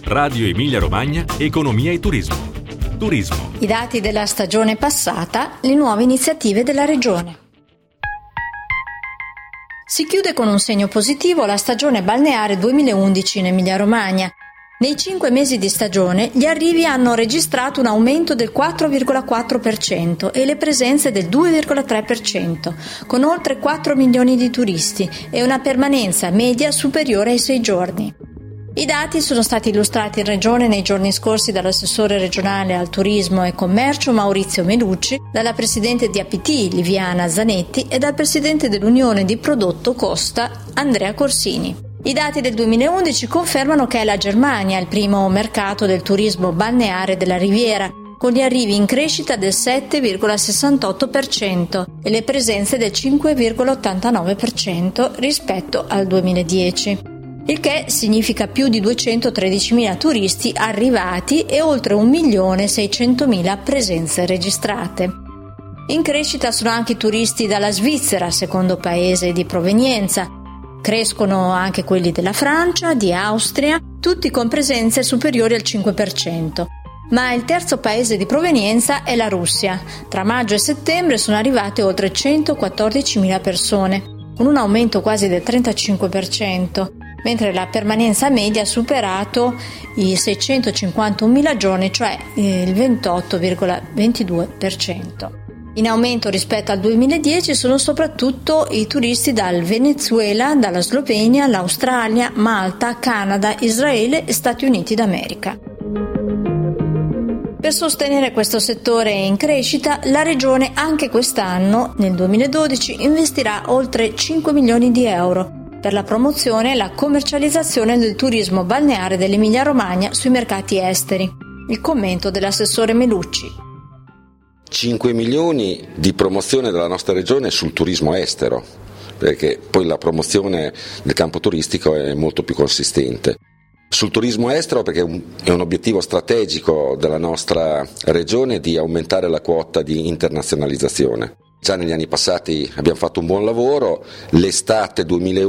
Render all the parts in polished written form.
Radio Emilia Romagna, Economia e Turismo. Turismo. I dati della stagione passata, le nuove iniziative della Regione. Si chiude con un segno positivo la stagione balneare 2011 in Emilia Romagna. Nei 5 mesi di stagione gli arrivi hanno registrato un aumento del 4,4% e le presenze del 2,3%, con oltre 4 milioni di turisti e una permanenza media superiore ai 6 giorni. I dati sono stati illustrati in Regione nei giorni scorsi dall'assessore regionale al turismo e commercio Maurizio Melucci, dalla presidente di APT Liviana Zanetti e dal presidente dell'Unione di Prodotto Costa Andrea Corsini. I dati del 2011 confermano che è la Germania il primo mercato del turismo balneare della Riviera, con gli arrivi in crescita del 7,68% e le presenze del 5,89% rispetto al 2010. Il che significa più di 213.000 turisti arrivati e oltre 1.600.000 presenze registrate. In crescita sono anche i turisti dalla Svizzera, secondo paese di provenienza. Crescono anche quelli della Francia, di Austria, tutti con presenze superiori al 5%. Ma il terzo paese di provenienza è la Russia. Tra maggio e settembre sono arrivate oltre 114.000 persone, con un aumento quasi del 35%, mentre la permanenza media ha superato i 651.000 giorni, cioè il 28,22%. In aumento rispetto al 2010 sono soprattutto i turisti dal Venezuela, dalla Slovenia, l'Australia, Malta, Canada, Israele e Stati Uniti d'America. Per sostenere questo settore in crescita, la Regione anche quest'anno, nel 2012, investirà oltre 5 milioni di euro per la promozione e la commercializzazione del turismo balneare dell'Emilia-Romagna sui mercati esteri. Il commento dell'assessore Melucci. 5 milioni di promozione della nostra regione sul turismo estero, perché poi la promozione del campo turistico è molto più consistente. Sul turismo estero perché è un obiettivo strategico della nostra regione di aumentare la quota di internazionalizzazione. Già negli anni passati abbiamo fatto un buon lavoro, l'estate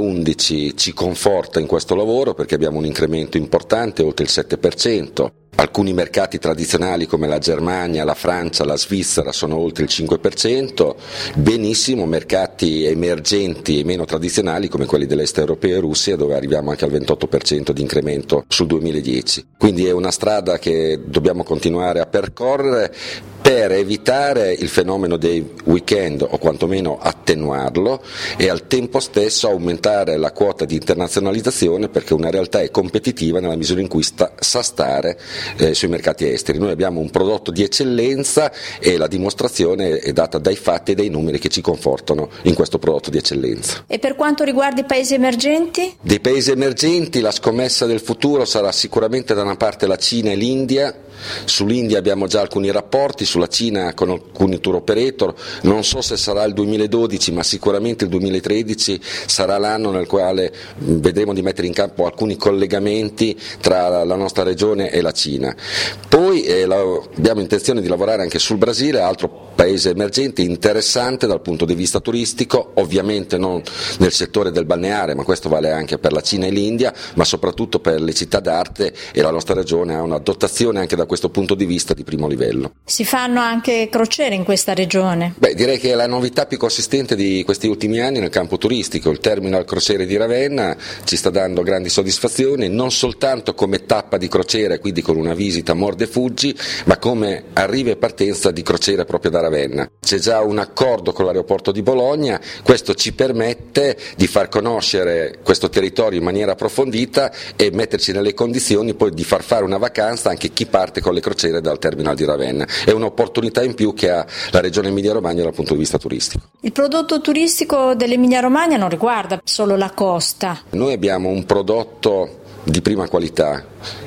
2011 ci conforta in questo lavoro perché abbiamo un incremento importante, oltre il 7%. Alcuni mercati tradizionali come la Germania, la Francia, la Svizzera sono oltre il 5%, benissimo mercati emergenti e meno tradizionali come quelli dell'est europeo e Russia, dove arriviamo anche al 28% di incremento sul 2010. Quindi è una strada che dobbiamo continuare a percorrere per evitare il fenomeno dei weekend o quantomeno attenuarlo e al tempo stesso aumentare la quota di internazionalizzazione, perché una realtà è competitiva nella misura in cui sa stare sui mercati esteri. Noi abbiamo un prodotto di eccellenza e la dimostrazione è data dai fatti e dai numeri che ci confortano in questo prodotto di eccellenza. E per quanto riguarda i paesi emergenti? Dei paesi emergenti la scommessa del futuro sarà sicuramente da una parte la Cina e l'India. Sull'India abbiamo già alcuni rapporti, sulla Cina con alcuni tour operator, non so se sarà il 2012 ma sicuramente il 2013 sarà l'anno nel quale vedremo di mettere in campo alcuni collegamenti tra la nostra regione e la Cina. Poi abbiamo intenzione di lavorare anche sul Brasile, altro paese emergente interessante dal punto di vista turistico, ovviamente non nel settore del balneare, ma questo vale anche per la Cina e l'India, ma soprattutto per le città d'arte, e la nostra regione ha una dotazione anche da questo punto di vista di primo livello. Si fanno anche crociere in questa regione? Direi che è la novità più consistente di questi ultimi anni nel campo turistico. Il terminal crociere di Ravenna ci sta dando grandi soddisfazioni, non soltanto come tappa di crociera, quindi con una visita mordi e fuggi, ma come arrivo e partenza di crociera proprio da Ravenna. C'è già un accordo con l'aeroporto di Bologna, questo ci permette di far conoscere questo territorio in maniera approfondita e metterci nelle condizioni poi di far fare una vacanza anche chi parte con le crociere dal terminal di Ravenna. È un'opportunità in più che ha la regione Emilia-Romagna dal punto di vista turistico. Il prodotto turistico dell'Emilia-Romagna non riguarda solo la costa. Noi abbiamo un prodotto di prima qualità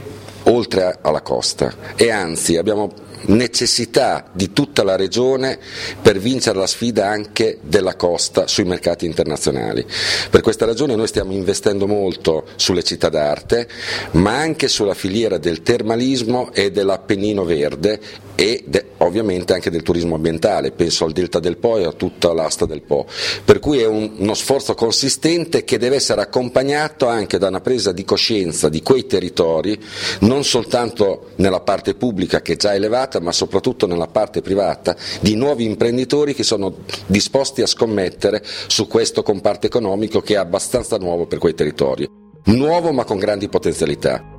oltre alla costa e anzi abbiamo necessità di tutta la regione per vincere la sfida anche della costa sui mercati internazionali. Per questa ragione noi stiamo investendo molto sulle città d'arte, ma anche sulla filiera del termalismo e dell'Appennino verde e ovviamente anche del turismo ambientale, penso al Delta del Po e a tutta l'asta del Po, per cui è uno sforzo consistente che deve essere accompagnato anche da una presa di coscienza di quei territori, non soltanto nella parte pubblica che è già elevata, ma soprattutto nella parte privata, di nuovi imprenditori che sono disposti a scommettere su questo comparto economico che è abbastanza nuovo per quei territori, nuovo ma con grandi potenzialità.